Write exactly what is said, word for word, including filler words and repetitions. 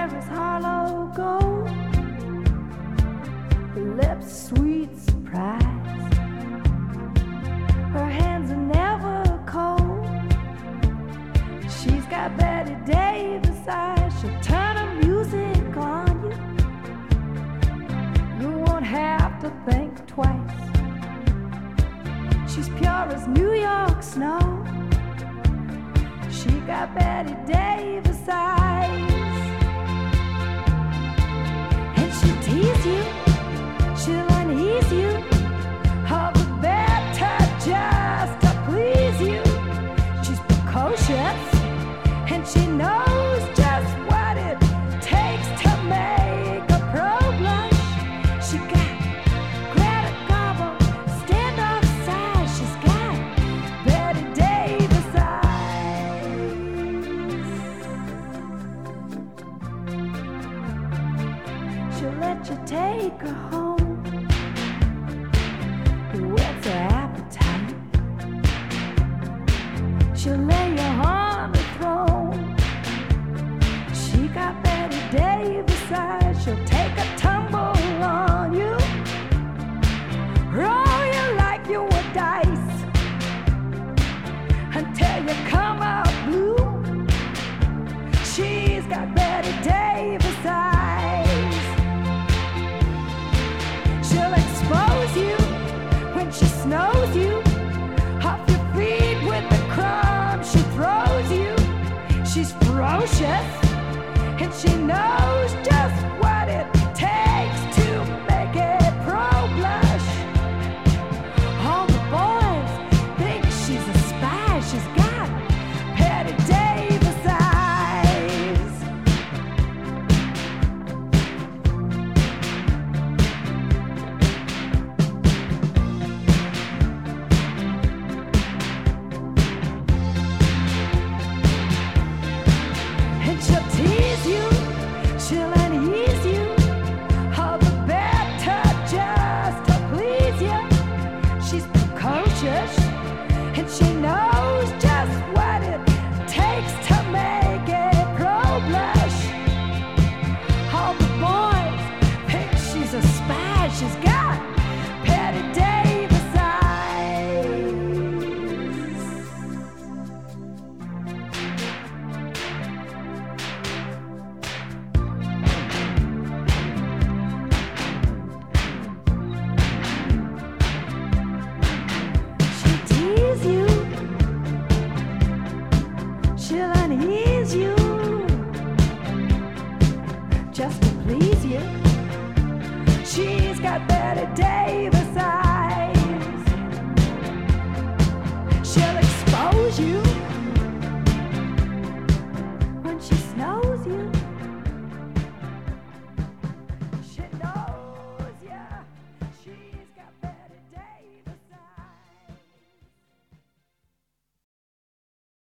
hair is hollow gold, her lips sweet surprise, her hands are never cold. She's got Betty Davis eyes, she'll turn her music on you. You won't have to think twice. She's pure as New York snow. She got Betty Davis eyes. And she'll tease you, she'll unease you, all the better just to please you. She's precocious, and she knows just what it takes to make a pro blush. She got Greta Garbo, stand off side. She's got Betty Davis eyes. She'll let you take her home, whets her appetite. She'll lay you on the throne. She got Betty Davis eyes. She'll take a tumble on you, roll you like you were dice, until you come out blue. She's got Betty Davis eyes. She'll expose you when she snows you off your feet with the crumbs she throws you. She's ferocious, and she knows just what it takes to make a pro blush. All the boys think she's a spy. She's got Betty Davis eyes. And she'll tease you, she'll unease you, all the better just to please you. She's precocious, and she knows just what it takes to make a pro blush. All the boys think she's a spy. She's got Betty Davis eyes. She'll tease you, she'll unease you, just to please you. She's got Betty Davis